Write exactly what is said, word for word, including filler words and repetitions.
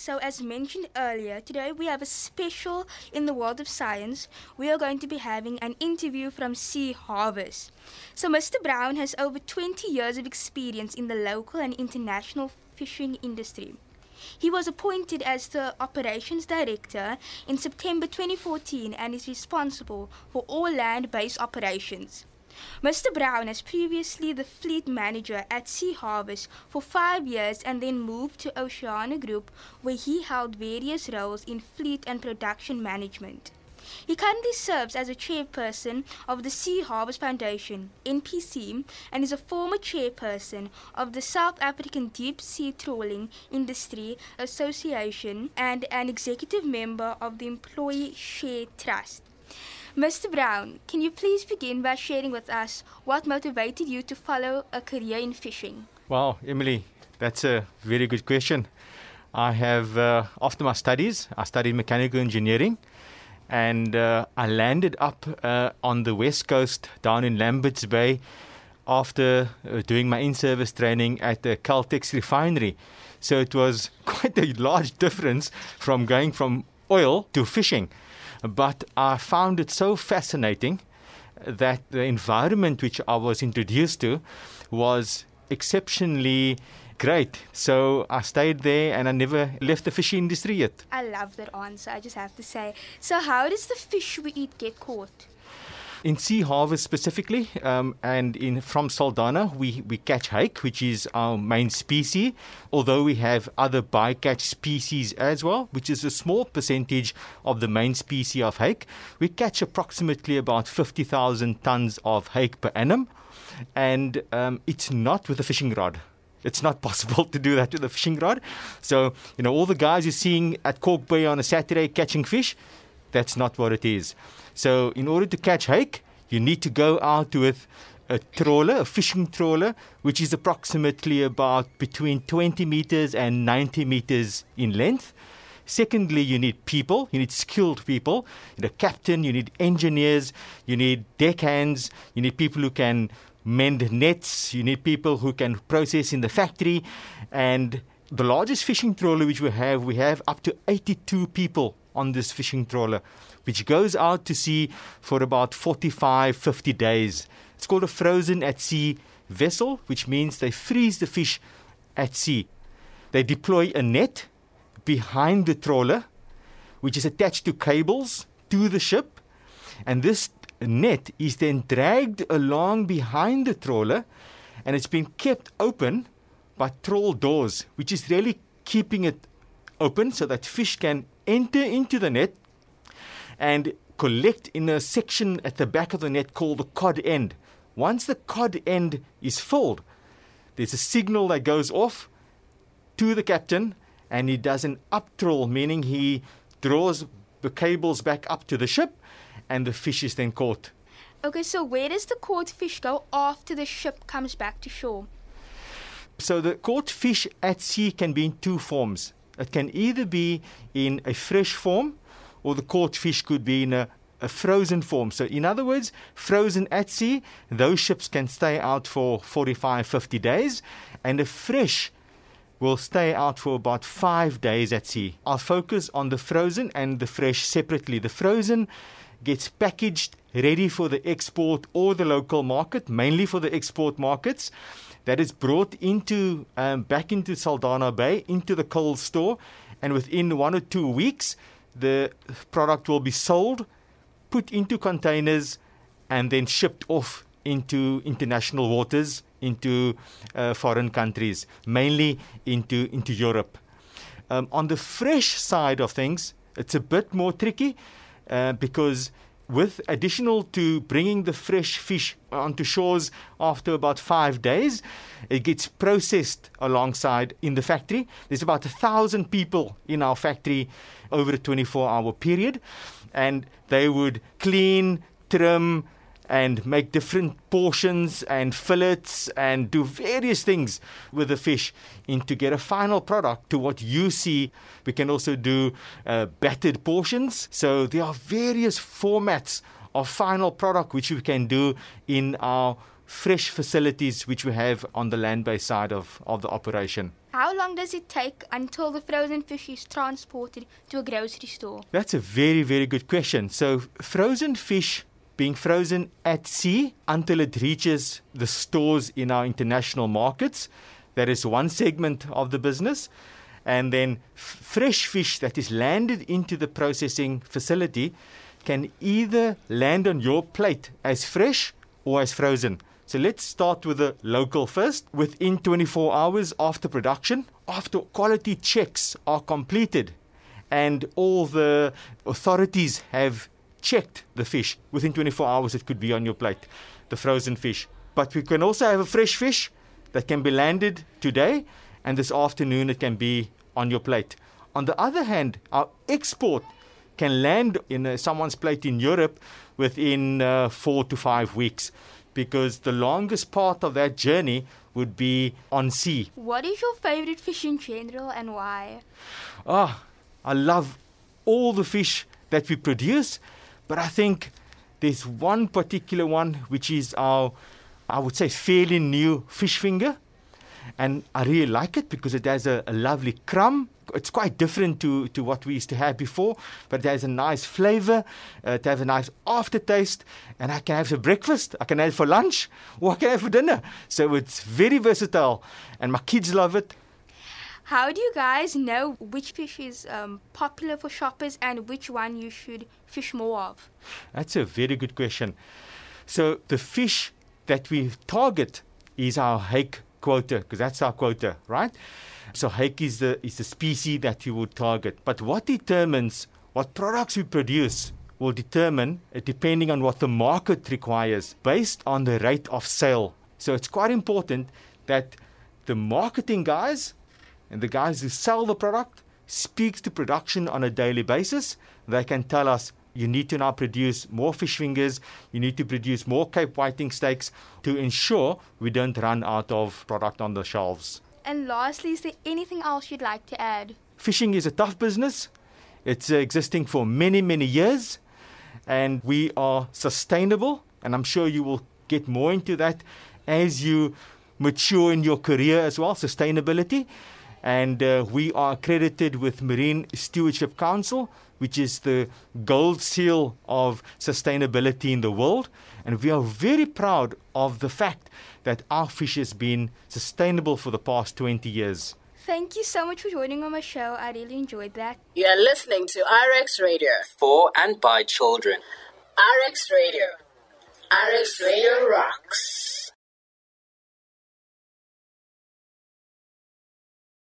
So as mentioned earlier, today we have a special in the world of science. We are going to be having an interview from Sea Harvest. So Mister Brown has over twenty years of experience in the local and international fishing industry. He was appointed as the Operations Director in September twenty fourteen and is responsible for all land-based operations. Mister Brown was previously the fleet manager at Sea Harvest for five years and then moved to Oceana Group, where he held various roles in fleet and production management. He currently serves as a chairperson of the Sea Harvest Foundation, N P C, and is a former chairperson of the South African Deep Sea Trawling Industry Association and an executive member of the Employee Share Trust. Mister Brown, can you please begin by sharing with us what motivated you to follow a career in fishing? Wow, Emily, that's a very good question. I have, uh, after my studies, I studied mechanical engineering, and uh, I landed up uh, on the west coast down in Lambert's Bay after uh, doing my in-service training at the Caltex refinery. So it was quite a large difference from going from oil to fishing. But I found it so fascinating that the environment which I was introduced to was exceptionally great. So I stayed there and I never left the fishing industry yet. I love that answer, I just have to say. So how does the fish we eat get caught? In Sea Harvest specifically, um, and in from Saldanha, we, we catch hake, which is our main species, although we have other bycatch species as well, which is a small percentage of the main species of hake. We catch approximately about fifty thousand tons of hake per annum, and um, it's not with a fishing rod. It's not possible to do that with a fishing rod. So, you know, all the guys you're seeing at Cork Bay on a Saturday catching fish, that's not what it is. So in order to catch hake, you need to go out with a trawler, a fishing trawler, which is approximately about between twenty meters and ninety meters in length. Secondly, you need people, you need skilled people. You need a captain, you need engineers, you need deckhands, you need people who can mend nets, you need people who can process in the factory. And the largest fishing trawler which we have, we have up to eighty-two people on this fishing trawler, which goes out to sea for about forty-five, fifty days. It's called a frozen at sea vessel, which means they freeze the fish at sea. They deploy a net behind the trawler, which is attached to cables to the ship, and this net is then dragged along behind the trawler, and it's been kept open by trawl doors, which is really keeping it open so that fish can enter into the net and collect in a section at the back of the net called the cod end. Once the cod end is filled, there's a signal that goes off to the captain, and he does an up trawl, meaning he draws the cables back up to the ship, and the fish is then caught. Okay, so where does the caught fish go after the ship comes back to shore? So the caught fish at sea can be in two forms. It can either be in a fresh form, or the caught fish could be in a, a frozen form. So in other words, frozen at sea, those ships can stay out for forty-five, fifty days, and the fresh will stay out for about five days at sea. I'll focus on the frozen and the fresh separately. The frozen gets packaged, ready for the export or the local market, mainly for the export markets. That is brought into um, back into Saldanha Bay, into the cold store, and within one or two weeks, the product will be sold, put into containers, and then shipped off into international waters, into uh, foreign countries, mainly into, into Europe. Um, on the fresh side of things, it's a bit more tricky uh, because with additional to bringing the fresh fish onto shores after about five days, it gets processed alongside in the factory. There's about a thousand people in our factory over a twenty-four hour period, and they would clean, trim, and make different portions and fillets and do various things with the fish and to get a final product to what you see. We can also do uh, battered portions. So there are various formats of final product which we can do in our fresh facilities which we have on the land-based side of, of the operation. How long does it take until the frozen fish is transported to a grocery store? That's a very, very good question. So frozen fish being frozen at sea until it reaches the stores in our international markets, that is one segment of the business. And then f- fresh fish that is landed into the processing facility can either land on your plate as fresh or as frozen. So let's start with the local first. Within twenty-four hours after production, after quality checks are completed and all the authorities have checked the fish, within twenty-four hours it could be on your plate, the frozen fish. But we can also have a fresh fish that can be landed today, and this afternoon it can be on your plate. On the other hand, our export can land in uh, someone's plate in Europe within uh, four to five weeks, because the longest part of that journey would be on sea. What is your favorite fish in general and why? Ah, I love all the fish that we produce, but I think there's one particular one which is our, I would say, fairly new fish finger. And I really like it because it has a, a lovely crumb. It's quite different to, to what we used to have before, but it has a nice flavor, uh, it has a nice aftertaste, and I can have it for breakfast, I can have it for lunch, or I can have it for dinner. So it's very versatile, and my kids love it. How do you guys know which fish is um, popular for shoppers and which one you should fish more of? That's a very good question. So the fish that we target is our hake quota, because that's our quota, right? So hake is the is the species that you would target. But what determines what products we produce will determine, uh, depending on what the market requires, based on the rate of sale. So it's quite important that the marketing guys and the guys who sell the product speaks to production on a daily basis. They can tell us, you need to now produce more fish fingers, you need to produce more Cape whiting steaks to ensure we don't run out of product on the shelves. And lastly, is there anything else you'd like to add? Fishing is a tough business. It's uh, existing for many, many years, and we are sustainable, and I'm sure you will get more into that as you mature in your career as well, sustainability. And uh, we are accredited with Marine Stewardship Council, which is the gold seal of sustainability in the world. And we are very proud of the fact that our fish has been sustainable for the past twenty years. Thank you so much for joining on my show. I really enjoyed that. You are listening to R X Radio. For and by children. R X Radio. R X Radio rocks.